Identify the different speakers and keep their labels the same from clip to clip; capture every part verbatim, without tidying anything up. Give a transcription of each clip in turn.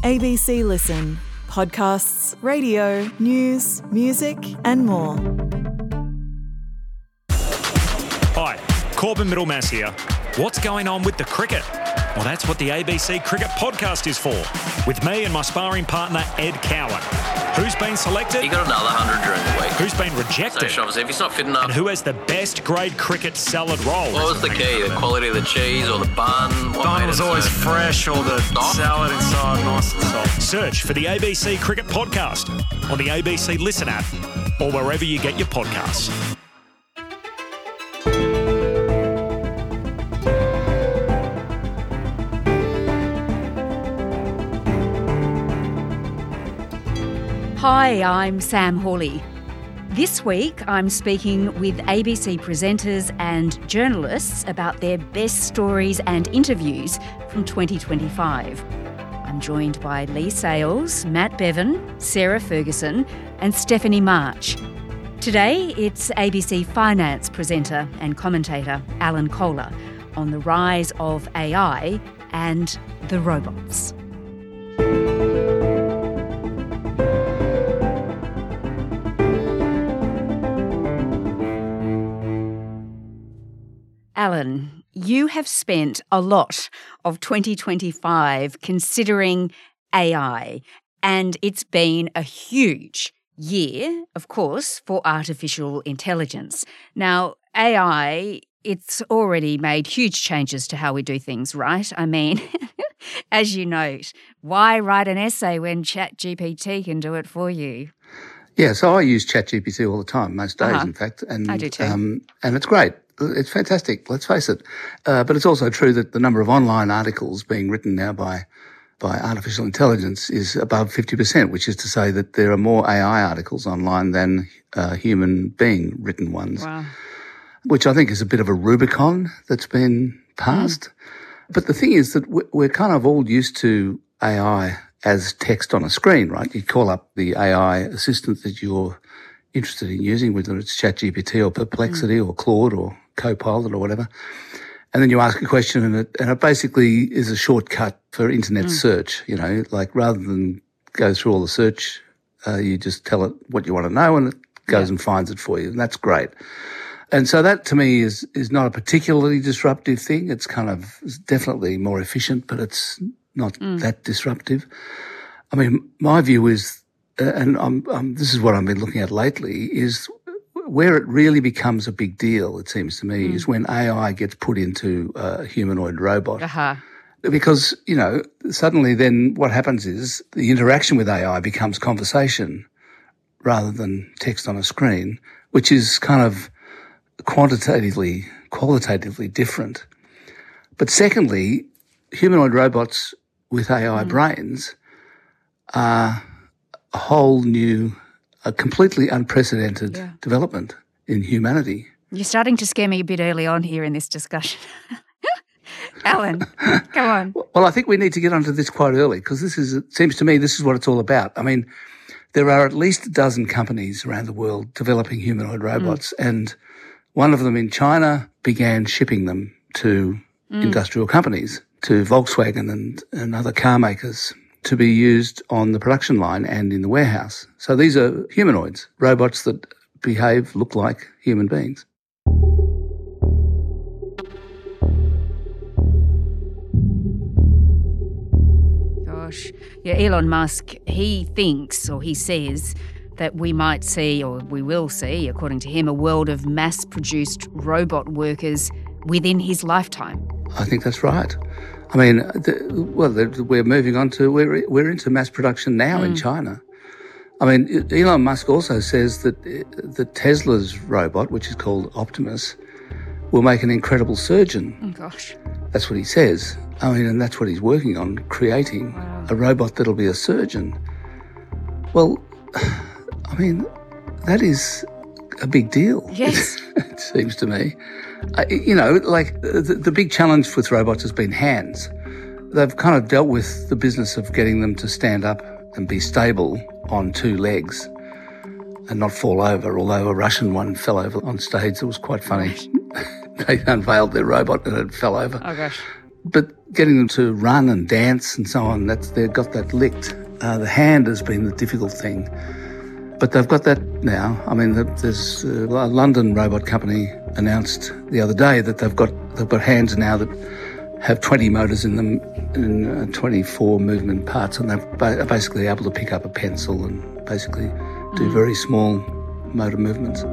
Speaker 1: A B C Listen. Podcasts, radio, news, music and more.
Speaker 2: Hi, Corbin Middlemass here. What's going on with the cricket? Well, that's what the A B C Cricket Podcast is for, with me and my sparring partner, Ed Cowan. Who's been selected?
Speaker 3: He got another one hundred during the week.
Speaker 2: Who's been rejected?
Speaker 3: So, obviously, if he's not fit enough.
Speaker 2: And who has the best grade cricket salad roll?
Speaker 3: What was the key? The quality of the cheese or the bun? What
Speaker 4: Bun
Speaker 3: made
Speaker 4: was
Speaker 3: it
Speaker 4: always
Speaker 3: so
Speaker 4: fresh, or the
Speaker 3: soft?
Speaker 4: salad inside nice and soft.
Speaker 2: Search for the A B C Cricket Podcast on the A B C Listen app or wherever you get your podcasts.
Speaker 5: Hi, I'm Sam Hawley. This week I'm speaking with A B C presenters and journalists about their best stories and interviews from twenty twenty-five. I'm joined by Lee Sales, Matt Bevan, Sarah Ferguson and Stephanie March. Today it's A B C finance presenter and commentator Alan Kohler on the rise of A I and the robots. Alan, you have spent a lot of twenty twenty-five considering A I, and it's been a huge year, of course, for artificial intelligence. Now, A I, it's already made huge changes to how we do things, right? I mean, as you note, why write an essay when ChatGPT can do it for you?
Speaker 6: Yeah, so I use ChatGPT all the time, most days,
Speaker 5: Uh-huh.
Speaker 6: in fact. And,
Speaker 5: I do too.
Speaker 6: Um, and it's great. It's fantastic, let's face it. Uh, but it's also true that the number of online articles being written now by by artificial intelligence is above fifty percent, which is to say that there are more A I articles online than uh, human being written ones,
Speaker 5: Wow.
Speaker 6: which I think is a bit of a Rubicon that's been passed. Mm. But the thing is that we're kind of all used to A I as text on a screen, right? You call up the A I assistant that you're interested in using, whether it's ChatGPT or Perplexity mm. or Claude or Copilot or whatever, and then you ask a question and it, and it basically is a shortcut for internet mm. search, you know, like rather than go through all the search, uh, you just tell it what you want to know and it goes yeah. and finds it for you, and that's great. And so that to me is is not a particularly disruptive thing. It's kind of it's definitely more efficient, but it's not mm. that disruptive. I mean, my view is, uh, and I'm, I'm, this is what I've been looking at lately, is where it really becomes a big deal, it seems to me, mm. is when A I gets put into a humanoid robot.
Speaker 5: Uh-huh.
Speaker 6: Because, you know, suddenly then what happens is the interaction with A I becomes conversation rather than text on a screen, which is kind of quantitatively, qualitatively different. But secondly, humanoid robots with A I mm. brains are a whole new, a completely unprecedented yeah. development in humanity.
Speaker 5: You're starting to scare me a bit early on here in this discussion. Alan, come on.
Speaker 6: Well, I think we need to get onto this quite early because this is, it seems to me, this is what it's all about. I mean, there are at least a dozen companies around the world developing humanoid robots, mm. and one of them in China began shipping them to mm. industrial companies, to Volkswagen and, and other car makers, to be used on the production line and in the warehouse. So these are humanoids, robots that behave, look like human beings.
Speaker 5: Gosh. Yeah, Elon Musk, he thinks or he says that we might see, or we will see, according to him, a world of mass-produced robot workers within his lifetime.
Speaker 6: I think that's right. I mean, the, well, the, we're moving on to, we're, we're into mass production now mm. in China. I mean, Elon Musk also says that, that Tesla's robot, which is called Optimus, will make an incredible surgeon.
Speaker 5: Oh, gosh.
Speaker 6: That's what he says. I mean, and that's what he's working on, creating wow. a robot that'll be a surgeon. Well, I mean, that is a big deal.
Speaker 5: Yes.
Speaker 6: It seems to me. Uh, you know, like the, the big challenge with robots has been hands. They've kind of dealt with the business of getting them to stand up and be stable on two legs and not fall over, although a Russian one fell over on stage. It was quite funny. They unveiled their robot and it fell over.
Speaker 5: Oh, gosh.
Speaker 6: But getting them to run and dance and so on, that's, they've got that licked. Uh, the hand has been the difficult thing. But they've got that now. I mean, there's a London robot company announced the other day that they've got they've got hands now that have twenty motors in them and uh, twenty-four movement parts, and they're ba- basically able to pick up a pencil and basically do
Speaker 5: Mm.
Speaker 6: very small motor movements.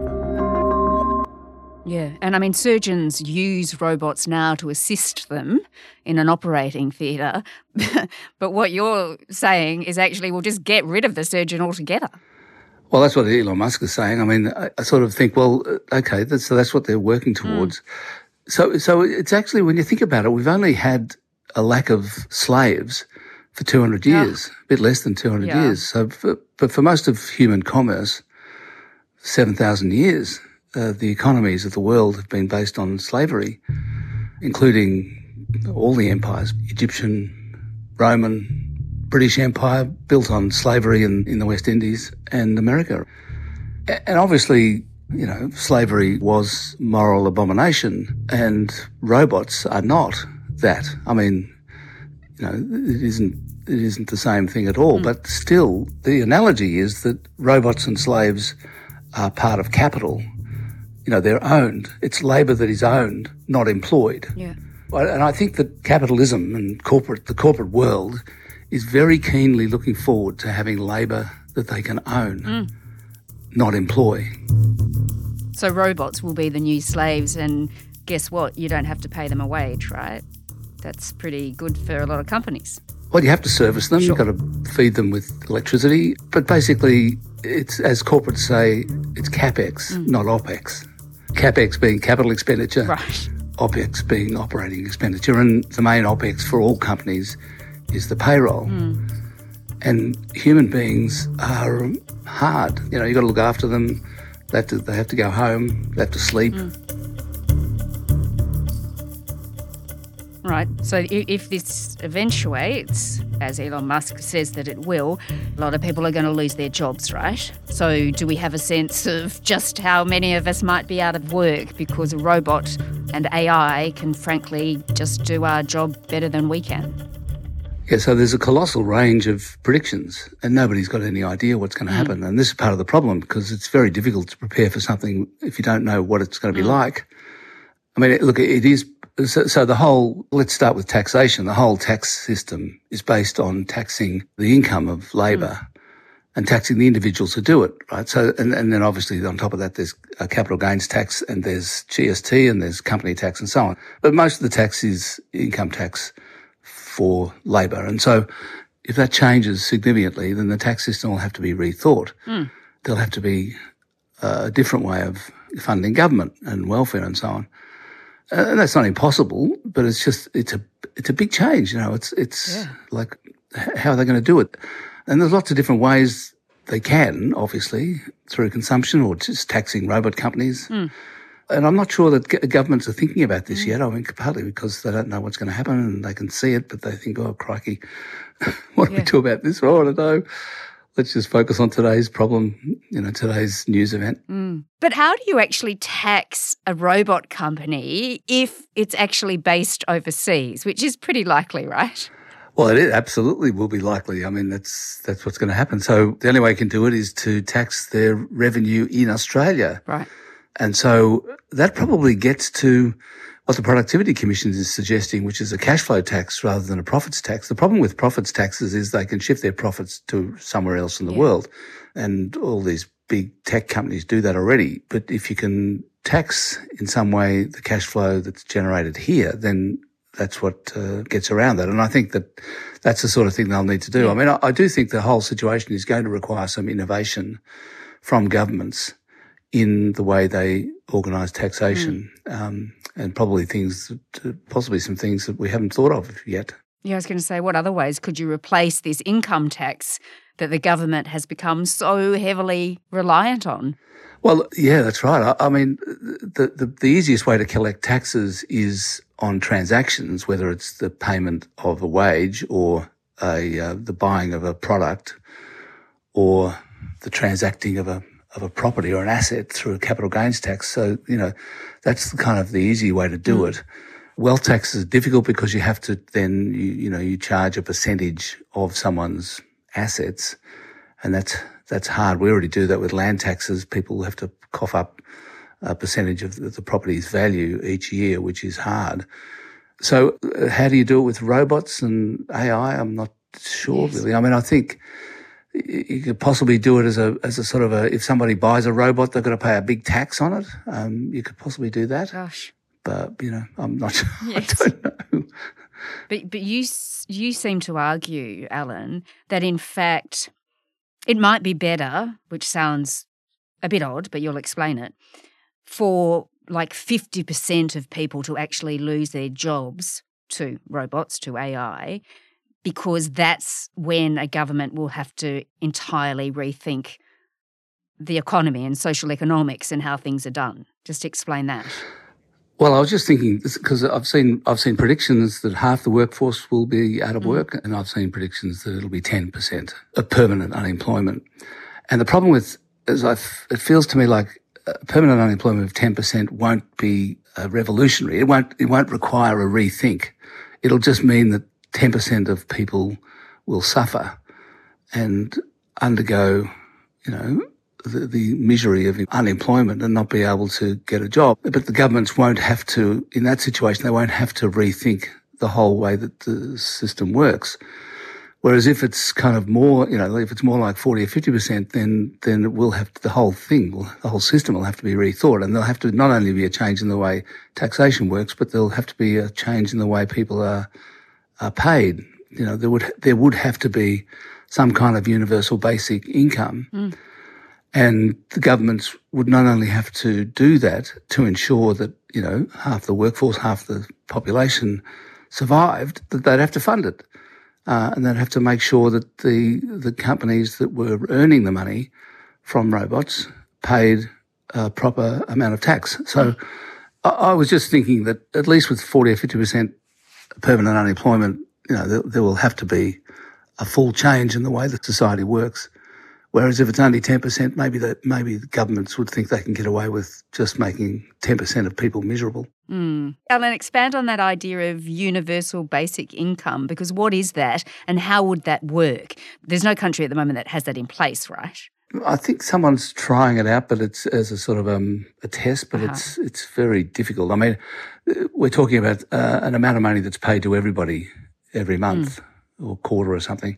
Speaker 5: Yeah, and I mean, surgeons use robots now to assist them in an operating theatre. But what you're saying is actually, we'll just get rid of the surgeon altogether.
Speaker 6: Well, that's what Elon Musk is saying. I mean, I, I sort of think, well, okay, that's, so that's what they're working towards. Mm. So, so it's actually, when you think about it, we've only had a lack of slaves for two hundred years, yeah. a bit less than two hundred yeah. years. So, for, but for most of human commerce, seven thousand years, uh, the economies of the world have been based on slavery, including all the empires, Egyptian, Roman, British Empire, built on slavery in, in the West Indies and America. And obviously, you know, slavery was moral abomination, and robots are not that. I mean, you know, it isn't it isn't the same thing at all. Mm. But still, the analogy is that robots and slaves are part of capital. You know, they're owned. It's labour that is owned, not employed.
Speaker 5: Yeah.
Speaker 6: And I think that capitalism and corporate, the corporate world, is very keenly looking forward to having labour that they can own, mm. not employ.
Speaker 5: So robots will be the new slaves, and guess what? You don't have to pay them a wage, right? That's pretty good for a lot of companies.
Speaker 6: Well, you have to service them.
Speaker 5: Sure.
Speaker 6: You've got to feed them with electricity. But basically, it's, as corporates say, it's CapEx, mm. not OpEx. CapEx being capital expenditure,
Speaker 5: right.
Speaker 6: OpEx being operating expenditure. And the main OpEx for all companies is the payroll. Mm. And human beings are hard. You know, you've got to look after them. They have to, they have to go home. They have to sleep.
Speaker 5: Mm. Right. So if this eventuates, as Elon Musk says that it will, a lot of people are going to lose their jobs, right? So do we have a sense of just how many of us might be out of work because a robot and A I can frankly just do our job better than we can?
Speaker 6: Yeah, so there's a colossal range of predictions and nobody's got any idea what's going to mm. happen. And this is part of the problem, because it's very difficult to prepare for something if you don't know what it's going to be mm. like. I mean, look, it is... So, so the whole, let's start with taxation. The whole tax system is based on taxing the income of labour mm. and taxing the individuals who do it, right? So, and, and then obviously on top of that, there's a capital gains tax and there's G S T and there's company tax and so on. But most of the tax is income tax for labour. And so if that changes significantly, then the tax system will have to be rethought. Mm. There'll have to be a different way of funding government and welfare and so on. And that's not impossible, but it's just, it's a, it's a big change, you know, it's, it's yeah. like, how are they going to do it? And there's lots of different ways they can, obviously, through consumption or just taxing robot companies. Mm. And I'm not sure that g- governments are thinking about this mm. yet. I mean, partly because they don't know what's going to happen and they can see it, but they think, oh, crikey, what do yeah. we do about this? Well, I don't know. Let's just focus on today's problem, you know, today's news event.
Speaker 5: Mm. But how do you actually tax a robot company if it's actually based overseas, which is pretty likely, right?
Speaker 6: Well, it is, absolutely will be likely. I mean, that's that's what's going to happen. So the only way you can do it is to tax their revenue in Australia.
Speaker 5: Right.
Speaker 6: And so that probably gets to what the Productivity Commission is suggesting, which is a cash flow tax rather than a profits tax. The problem with profits taxes is they can shift their profits to somewhere else in the yeah. world. And all these big tech companies do that already. But if you can tax in some way the cash flow that's generated here, then that's what uh, gets around that. And I think that that's the sort of thing they'll need to do. Yeah. I mean, I, I do think the whole situation is going to require some innovation from governments in the way they organise taxation, mm. um, and probably things, possibly some things that we haven't thought of yet.
Speaker 5: Yeah, I was going to say, what other ways could you replace this income tax that the government has become so heavily reliant on?
Speaker 6: Well, yeah, that's right. I, I mean, the, the the easiest way to collect taxes is on transactions, whether it's the payment of a wage or a uh, the buying of a product or the transacting of a of a property or an asset through a capital gains tax. So, you know, that's kind of the easy way to do mm. it. wealth taxes are difficult because you have to then, you, you know, you charge a percentage of someone's assets, and that's that's hard. We already do that with land taxes. People have to cough up a percentage of the, the property's value each year, which is hard. So uh, how do you do it with robots and A I? I'm not sure yes. really. I mean, I think you could possibly do it as a as a sort of a, if somebody buys a robot, they've got to pay a big tax on it. Um, you could possibly do that.
Speaker 5: Gosh.
Speaker 6: But, you know, I'm not sure.
Speaker 5: Yes.
Speaker 6: I don't know.
Speaker 5: But but you you seem to argue, Alan, that in fact it might be better, which sounds a bit odd, but you'll explain it, for like fifty percent of people to actually lose their jobs to robots, to A I, because that's when a government will have to entirely rethink the economy and social economics and how things are done. Just explain that.
Speaker 6: Well, I was just thinking, because I've seen I've seen predictions that half the workforce will be out of work, mm. and I've seen predictions that it'll be ten percent of permanent unemployment. And the problem with, is I f- it feels to me like permanent unemployment of ten percent won't be uh, revolutionary. It won't it won't require a rethink. It'll just mean that ten percent of people will suffer and undergo, you know, The, the misery of unemployment and not be able to get a job. But the governments won't have to, in that situation, they won't have to rethink the whole way that the system works. Whereas if it's kind of more, you know, if it's more like forty or fifty percent, then, then it will have to, the whole thing, will, the whole system will have to be rethought. And there'll have to not only be a change in the way taxation works, but there'll have to be a change in the way people are, are paid. You know, there would, there would have to be some kind of universal basic income. Mm. And the governments would not only have to do that to ensure that, you know, half the workforce, half the population survived, that they'd have to fund it. Uh, and they'd have to make sure that the the companies that were earning the money from robots paid a proper amount of tax. So I, I was just thinking that at least with forty or fifty percent permanent unemployment, you know, there, there will have to be a full change in the way that society works. Whereas if it's only ten percent, maybe that maybe the governments would think they can get away with just making ten percent of people miserable.
Speaker 5: Mm. Alan, expand on that idea of universal basic income, because what is that and how would that work? There's no country at the moment that has that in place, right?
Speaker 6: I think someone's trying it out, but it's as a sort of um, a test, but uh-huh. it's it's very difficult. I mean, we're talking about uh, an amount of money that's paid to everybody every month mm. or quarter or something.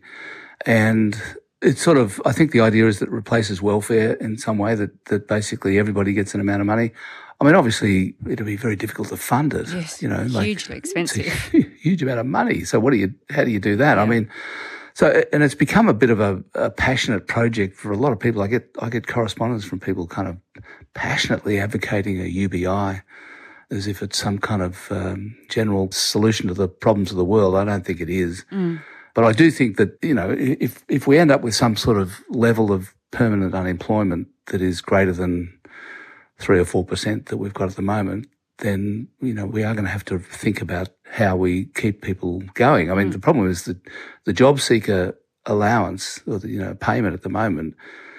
Speaker 6: And it's sort of, I think the idea is that it replaces welfare in some way, that, that basically everybody gets an amount of money. I mean, obviously, it'll be very difficult to fund it.
Speaker 5: Yes,
Speaker 6: you know,
Speaker 5: hugely
Speaker 6: like,
Speaker 5: expensive.
Speaker 6: It's a huge amount of money. So what do you, how do you do that? Yeah. I mean, so, and it's become a bit of a, a passionate project for a lot of people. I get, I get correspondence from people kind of passionately advocating a U B I as if it's some kind of um, general solution to the problems of the world. I don't think it is. Mm. But I do think that, you know, if if we end up with some sort of level of permanent unemployment that is greater than three or four percent that we've got at the moment, then, you know, we are going to have to think about how we keep people going. I mean, mm. the problem is that the job seeker allowance, or the, you know, payment at the moment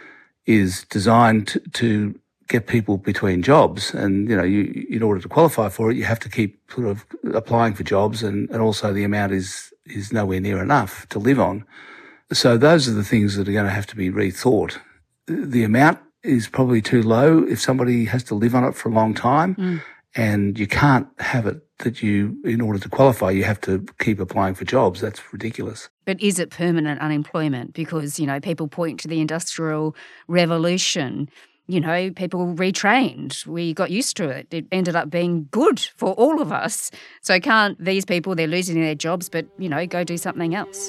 Speaker 6: is designed to, to get people between jobs. And, you know, you, in order to qualify for it, you have to keep sort of applying for jobs, and, and also the amount is is nowhere near enough to live on. So those are the things that are going to have to be rethought. The amount is probably too low if somebody has to live on it for a long time, mm. and you can't have it that you, in order to qualify, you have to keep applying for jobs. That's ridiculous.
Speaker 5: But is it permanent unemployment? Because, you know, people point to the Industrial Revolution. You know, people retrained. We got used to it. It ended up being good for all of us. So can't these people, they're losing their jobs, but, you know, go do something else?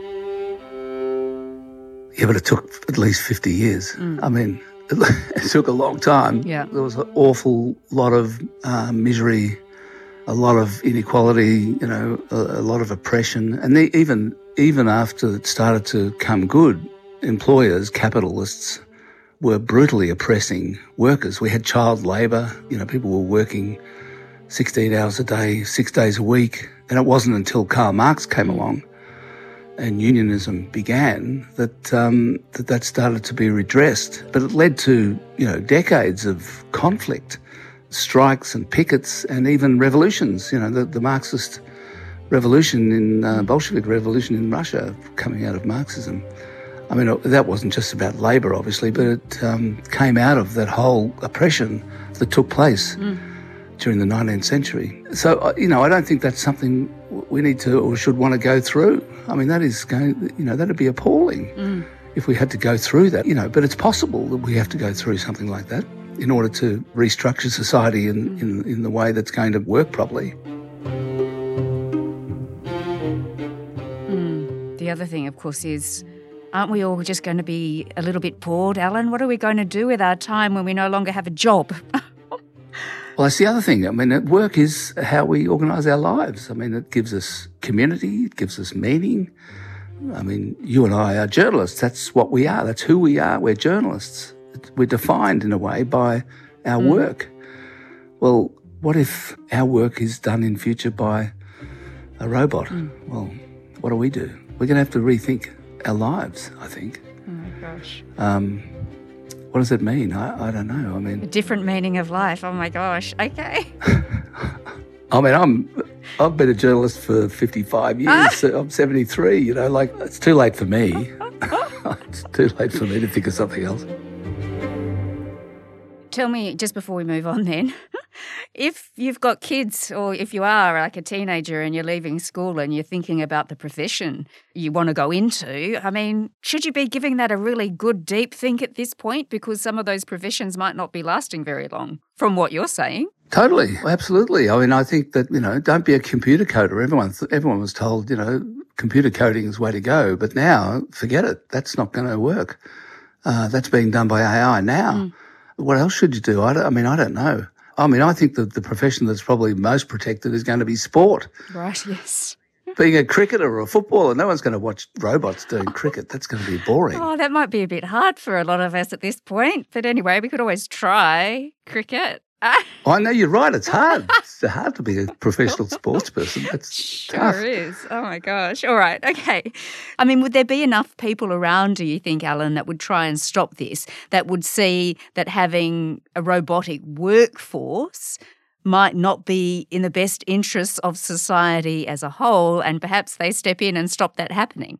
Speaker 6: Yeah, but it took at least fifty years. Mm. I mean, it took a long time.
Speaker 5: Yeah.
Speaker 6: There was an awful lot of uh, misery, a lot of inequality, you know, a, a lot of oppression. And they, even even after it started to come good, employers, capitalists, were brutally oppressing workers. We had child labour. You know, people were working sixteen hours a day, six days a week. And it wasn't until Karl Marx came along and unionism began that um, that that started to be redressed. But it led to, you know, decades of conflict. strikes and pickets and even revolutions. You know, the, the Marxist revolution in uh, Bolshevik revolution in Russia coming out of Marxism. I mean, that wasn't just about labour, obviously, but it um, came out of that whole oppression that took place mm. during the nineteenth century. So, you know, I don't think that's something we need to or should want to go through. I mean, that is going, you know, that'd be appalling mm. if we had to go through that, you know, but it's possible that we have to go through something like that in order to restructure society in, mm. in, in the way that's going to work properly.
Speaker 5: Mm. The other thing, of course, is aren't we all just going to be a little bit bored, Alan? What are we going to do with our time when we no longer have a job?
Speaker 6: Well, that's the other thing. I mean, work is how we organise our lives. I mean, it gives us community, it gives us meaning. I mean, you and I are journalists. That's what we are. That's who we are. We're journalists. We're defined in a way by our mm. work. Well, what if our work is done in future by a robot? Mm. Well, what do we do? We're going to have to rethink our lives, I think.
Speaker 5: Oh, my gosh.
Speaker 6: Um, what does it mean? I, I don't know. I mean...
Speaker 5: A different meaning of life. Oh, my gosh. Okay.
Speaker 6: I mean, I'm, I've been a journalist for fifty-five years. Ah. So I'm seventy-three, you know, like, it's too late for me. It's too late for me to think of something else.
Speaker 5: Tell me, just before we move on then, if you've got kids or if you are like a teenager and you're leaving school and you're thinking about the profession you want to go into, I mean, should you be giving that a really good deep think at this point? Because some of those professions might not be lasting very long, from what you're saying.
Speaker 6: Totally, absolutely. I mean, I think that, you know, don't be a computer coder. Everyone, everyone was told, you know, computer coding is the way to go. But now, forget it. That's not going to work. Uh, that's being done by A I now. Mm. What else should you do? I, don't, I mean, I don't know. I mean, I think that the profession that's probably most protected is going to be sport.
Speaker 5: Right, yes.
Speaker 6: Being a cricketer or a footballer, no one's going to watch robots doing cricket. That's going to be boring.
Speaker 5: Oh, that might be a bit hard for a lot of us at this point. But anyway, we could always try cricket.
Speaker 6: I know, you're right. It's hard. It's hard to be a professional sports person. That's
Speaker 5: sure
Speaker 6: tough.
Speaker 5: is. Oh, my gosh. All right. Okay. I mean, would there be enough people around, do you think, Alan, that would try and stop this, that would see that having a robotic workforce might not be in the best interests of society as a whole, and perhaps they step in and stop that happening?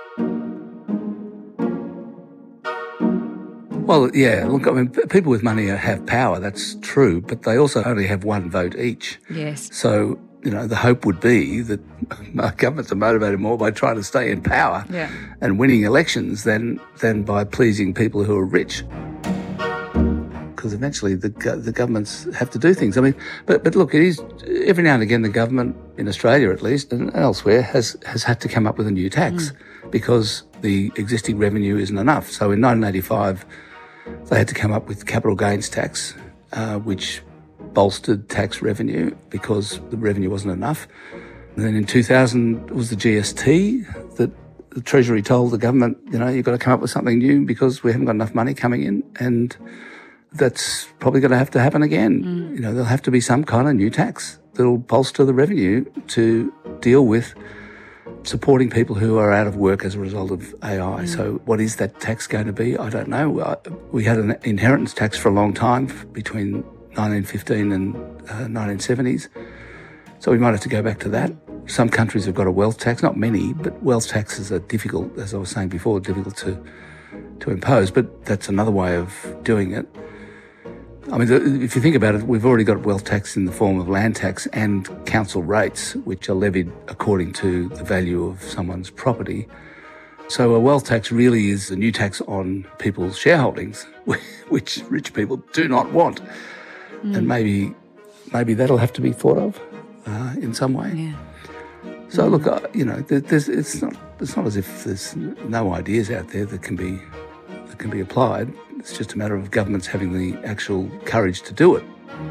Speaker 6: Well, yeah, look, I mean, people with money have power, that's true, but they also only have one vote each.
Speaker 5: Yes.
Speaker 6: So, you know, the hope would be that governments are motivated more by trying to stay in power
Speaker 5: yeah.
Speaker 6: and winning elections than than by pleasing people who are rich. Because eventually the the governments have to do things. I mean, but but look, it is every now and again the government, in Australia at least, and elsewhere, has, has had to come up with a new tax mm. because the existing revenue isn't enough. So in nineteen eighty-five, they had to come up with capital gains tax, uh, which bolstered tax revenue because the revenue wasn't enough. And then in two thousand, it was the G S T that the Treasury told the government, you know, you've got to come up with something new because we haven't got enough money coming in. And that's probably going to have to happen again. Mm. You know, there'll have to be some kind of new tax that'll bolster the revenue to deal with supporting people who are out of work as a result of A I. Mm. So what is that tax going to be? I don't know. We had an inheritance tax for a long time between nineteen fifteen and uh, nineteen seventies. So we might have to go back to that. Some countries have got a wealth tax, not many, but wealth taxes are difficult, as I was saying before, difficult to to impose. But that's another way of doing it. I mean, if you think about it, we've already got wealth tax in the form of land tax and council rates, which are levied according to the value of someone's property. So a wealth tax really is a new tax on people's shareholdings, which rich people do not want. Mm. And maybe maybe that'll have to be thought of uh, in some way.
Speaker 5: Yeah.
Speaker 6: So look, uh, you know, there's, it's not it's not as if there's no ideas out there that can be that can be applied. It's just a matter of governments having the actual courage to do it.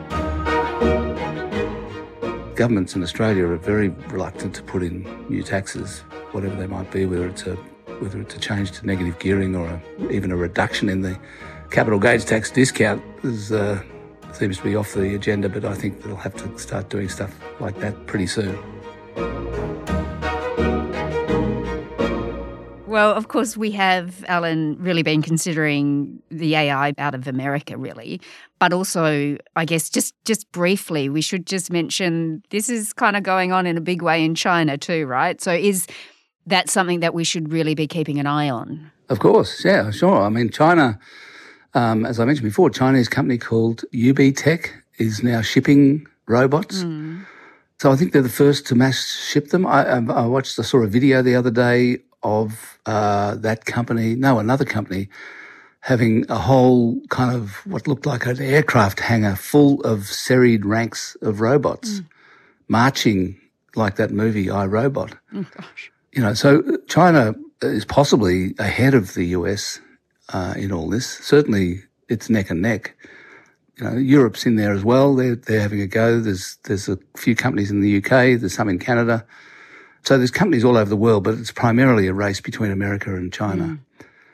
Speaker 6: Governments in Australia are very reluctant to put in new taxes, whatever they might be, whether it's a whether it's a change to negative gearing or a, even a reduction in the capital gains tax discount is, uh, seems to be off the agenda, but I think they'll have to start doing stuff like that pretty soon.
Speaker 5: Well, of course, we have, Alan, really been considering the A I out of America, really. But also, I guess, just, just briefly, we should just mention this is kind of going on in a big way in China too, right? So is that something that we should really be keeping an eye on?
Speaker 6: Of course, yeah, sure. I mean, China, um, as I mentioned before, a Chinese company called U B Tech is now shipping robots. Mm. So I think they're the first to mass ship them. I, I watched, I saw a video the other day of uh, that company, no, another company, having a whole kind of what looked like an aircraft hangar full of serried ranks of robots mm. marching like that movie, iRobot.
Speaker 5: Oh, gosh.
Speaker 6: You know, so China is possibly ahead of the U S uh, in all this. Certainly it's neck and neck. You know, Europe's in there as well. They're, they're having a go. There's, there's a few companies in the U K. There's some in Canada. So there's companies all over the world, but it's primarily a race between America and China. Mm.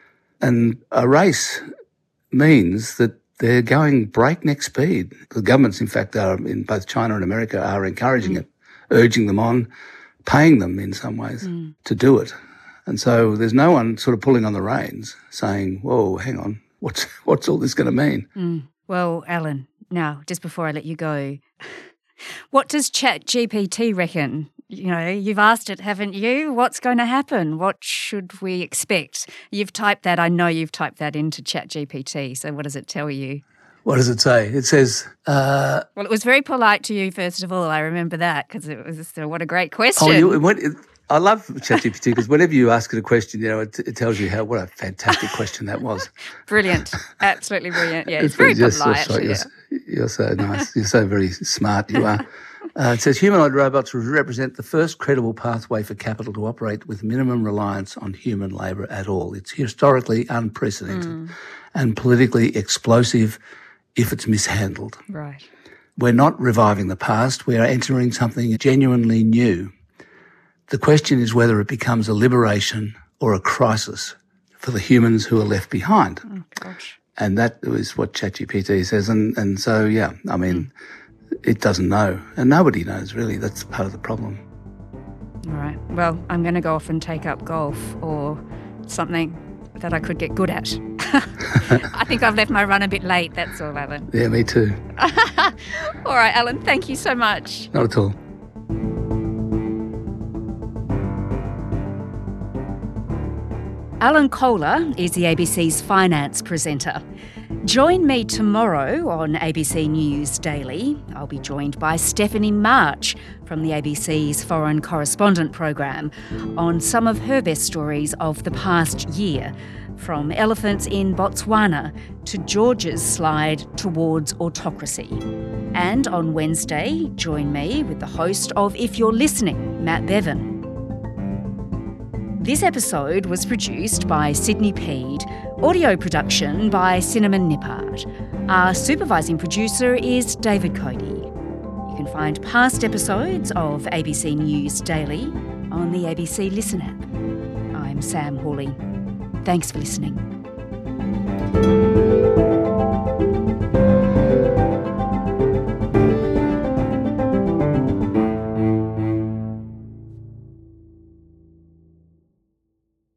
Speaker 6: And a race means that they're going breakneck speed. The governments, in fact, are in both China and America are encouraging mm. it, urging them on, paying them in some ways mm. to do it. And so there's no one sort of pulling on the reins saying, whoa, hang on, what's what's all this going to mean?
Speaker 5: Mm. Well, Alan, now, just before I let you go, what does ChatGPT reckon? You know, you've asked it, haven't you? What's going to happen? What should we expect? You've typed that. I know you've typed that into ChatGPT. So what does it tell you?
Speaker 6: What does it say? It says... Uh,
Speaker 5: well, it was very polite to you, first of all. I remember that because it was uh, what a great question.
Speaker 6: Oh, you, it went, it, I love ChatGPT because whenever you ask it a question, you know, it, it tells you how what a fantastic question that was.
Speaker 5: Brilliant. Absolutely brilliant. Yeah, it's, it's very polite.
Speaker 6: So, so,
Speaker 5: yeah.
Speaker 6: you're, you're so nice. You're so very smart, you are. Uh, it says humanoid robots represent the first credible pathway for capital to operate with minimum reliance on human labour at all. It's historically unprecedented mm. and politically explosive if it's mishandled.
Speaker 5: Right.
Speaker 6: We're not reviving the past. We are entering something genuinely new. The question is whether it becomes a liberation or a crisis for the humans who are left behind.
Speaker 5: Oh, gosh.
Speaker 6: And that is what ChatGPT says. And, and so, yeah, I mean... Mm. It doesn't know, and nobody knows, really. That's part of the problem.
Speaker 5: All right. Well, I'm going to go off and take up golf or something that I could get good at. I think I've left my run a bit late, that's all, Alan.
Speaker 6: Yeah, me too.
Speaker 5: All right, Alan, thank you so much.
Speaker 6: Not at all.
Speaker 5: Alan Kohler is the A B C's finance presenter. Join me tomorrow on A B C News Daily. I'll be joined by Stephanie March from the A B C's Foreign Correspondent program on some of her best stories of the past year, from elephants in Botswana to Georgia's slide towards autocracy. And on Wednesday, join me with the host of If You're Listening, Matt Bevan. This episode was produced by Sydney Peed, audio production by Cinnamon Nippard. Our supervising producer is David Cody. You can find past episodes of A B C News Daily on the A B C Listen app. I'm Sam Hawley. Thanks for listening.